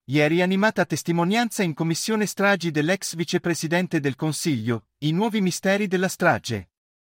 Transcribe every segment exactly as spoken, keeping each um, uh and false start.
Ieri animata testimonianza in commissione stragi dell'ex vicepresidente del Consiglio, i nuovi misteri della strage.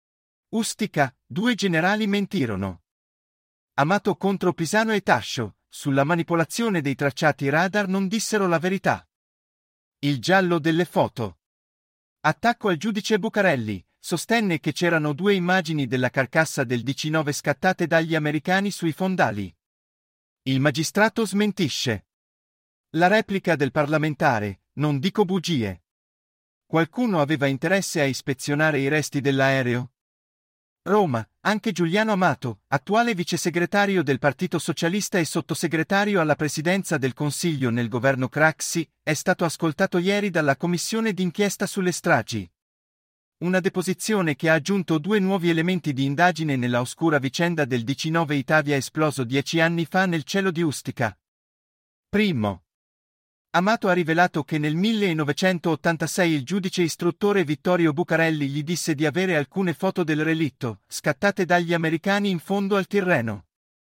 Ustica, due generali mentirono. Amato contro Pisano e Tascio, sulla manipolazione dei tracciati radar non dissero la verità. Il giallo delle foto. Attacco al giudice Bucarelli, sostenne che c'erano due immagini della carcassa del diciannove scattate dagli americani sui fondali. Il magistrato smentisce. La replica del parlamentare, non dico bugie. Qualcuno aveva interesse a ispezionare i resti dell'aereo? Roma, anche Giuliano Amato, attuale vicesegretario del Partito Socialista e sottosegretario alla presidenza del Consiglio nel governo Craxi, è stato ascoltato ieri dalla commissione d'inchiesta sulle stragi. Una deposizione che ha aggiunto due nuovi elementi di indagine nella oscura vicenda del diciannove Itavia esploso dieci anni fa nel cielo di Ustica. Primo. Amato ha rivelato che nel millenovecentottantasei il giudice istruttore Vittorio Bucarelli gli disse di avere alcune foto del relitto, scattate dagli americani in fondo al Tirreno.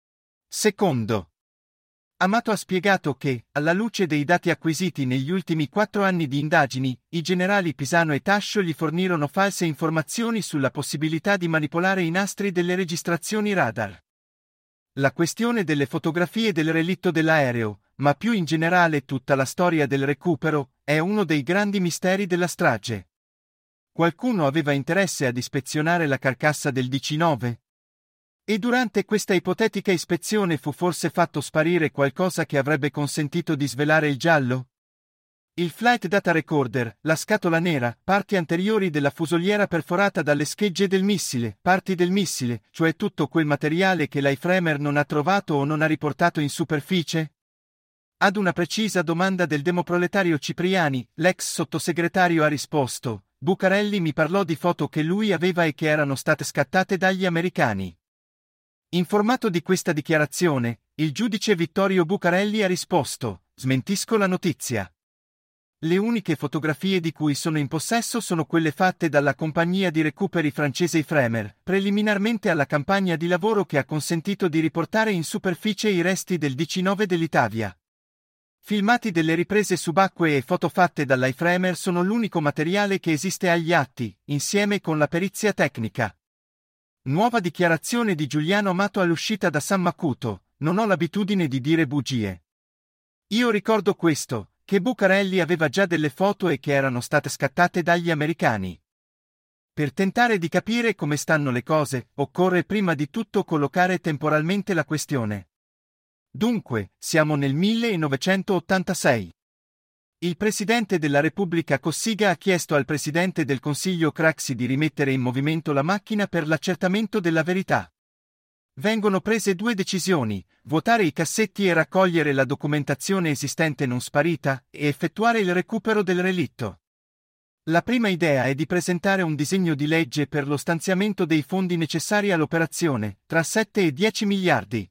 Secondo. Amato ha spiegato che, alla luce dei dati acquisiti negli ultimi quattro anni di indagini, i generali Pisano e Tascio gli fornirono false informazioni sulla possibilità di manipolare i nastri delle registrazioni radar. La questione delle fotografie del relitto dell'aereo, ma più in generale tutta la storia del recupero, è uno dei grandi misteri della strage. Qualcuno aveva interesse ad ispezionare la carcassa del diciannove? E durante questa ipotetica ispezione fu forse fatto sparire qualcosa che avrebbe consentito di svelare il giallo? Il Flight Data Recorder, la scatola nera, parti anteriori della fusoliera perforata dalle schegge del missile, parti del missile, cioè tutto quel materiale che l'Ifremer non ha trovato o non ha riportato in superficie? Ad una precisa domanda del demoproletario Cipriani, l'ex sottosegretario ha risposto: Bucarelli mi parlò di foto che lui aveva e che erano state scattate dagli americani. Informato di questa dichiarazione, il giudice Vittorio Bucarelli ha risposto: smentisco la notizia. Le uniche fotografie di cui sono in possesso sono quelle fatte dalla compagnia di recuperi francese Ifremer, preliminarmente alla campagna di lavoro che ha consentito di riportare in superficie i resti del diciannove dell'Itavia. Filmati delle riprese subacquee e foto fatte dalla Ifremer sono l'unico materiale che esiste agli atti, insieme con la perizia tecnica. Nuova dichiarazione di Giuliano Amato all'uscita da San Macuto: non ho l'abitudine di dire bugie. Io ricordo questo, che Bucarelli aveva già delle foto e che erano state scattate dagli americani. Per tentare di capire come stanno le cose, occorre prima di tutto collocare temporalmente la questione. Dunque, siamo nel millenovecentottantasei. Il Presidente della Repubblica Cossiga ha chiesto al Presidente del Consiglio Craxi di rimettere in movimento la macchina per l'accertamento della verità. Vengono prese due decisioni: vuotare i cassetti e raccogliere la documentazione esistente non sparita, e effettuare il recupero del relitto. La prima idea è di presentare un disegno di legge per lo stanziamento dei fondi necessari all'operazione, tra sette e dieci miliardi.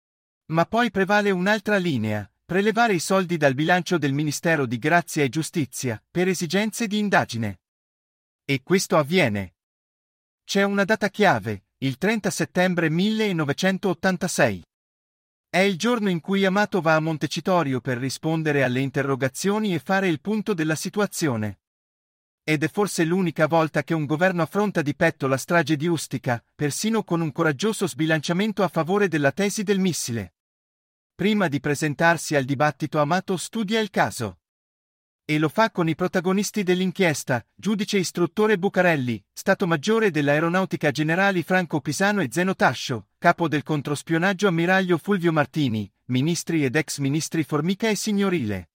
Ma poi prevale un'altra linea: prelevare i soldi dal bilancio del Ministero di Grazia e Giustizia, per esigenze di indagine. E questo avviene. C'è una data chiave: il trenta settembre millenovecentottantasei. È il giorno in cui Amato va a Montecitorio per rispondere alle interrogazioni e fare il punto della situazione. Ed è forse l'unica volta che un governo affronta di petto la strage di Ustica, persino con un coraggioso sbilanciamento a favore della tesi del missile. Prima di presentarsi al dibattito Amato studia il caso. E lo fa con i protagonisti dell'inchiesta: giudice istruttore Bucarelli, Stato Maggiore dell'Aeronautica generali Franco Pisano e Zeno Tascio, capo del controspionaggio ammiraglio Fulvio Martini, ministri ed ex ministri Formica e Signorile.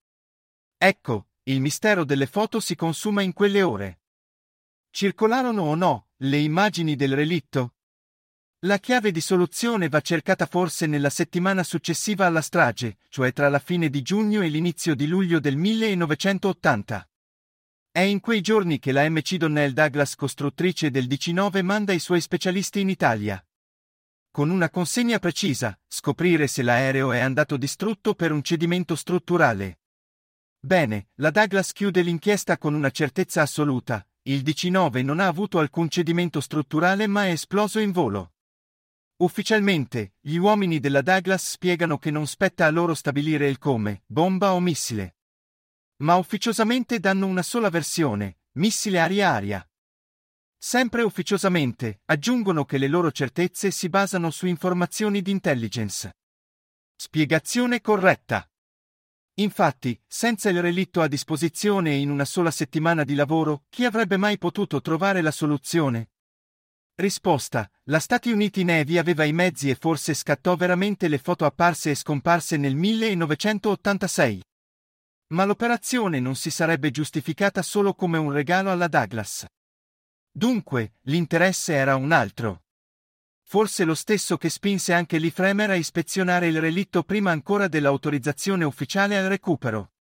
Ecco, il mistero delle foto si consuma in quelle ore. Circolarono o no le immagini del relitto? La chiave di soluzione va cercata forse nella settimana successiva alla strage, cioè tra la fine di giugno e l'inizio di luglio del millenovecentottanta. È in quei giorni che la M C Donnell Douglas, costruttrice del diciannove, manda i suoi specialisti in Italia. Con una consegna precisa: scoprire se l'aereo è andato distrutto per un cedimento strutturale. Bene, la Douglas chiude l'inchiesta con una certezza assoluta: il diciannove non ha avuto alcun cedimento strutturale ma è esploso in volo. Ufficialmente, gli uomini della Douglas spiegano che non spetta a loro stabilire il come, bomba o missile. Ma ufficiosamente danno una sola versione, missile aria-aria. Sempre ufficiosamente, aggiungono che le loro certezze si basano su informazioni di intelligence. Spiegazione corretta. Infatti, senza il relitto a disposizione e in una sola settimana di lavoro, chi avrebbe mai potuto trovare la soluzione? Risposta: la Stati Uniti Navy aveva i mezzi e forse scattò veramente le foto apparse e scomparse nel millenovecentottantasei. Ma l'operazione non si sarebbe giustificata solo come un regalo alla Douglas. Dunque, l'interesse era un altro. Forse lo stesso che spinse anche Lee Fremer a ispezionare il relitto prima ancora dell'autorizzazione ufficiale al recupero.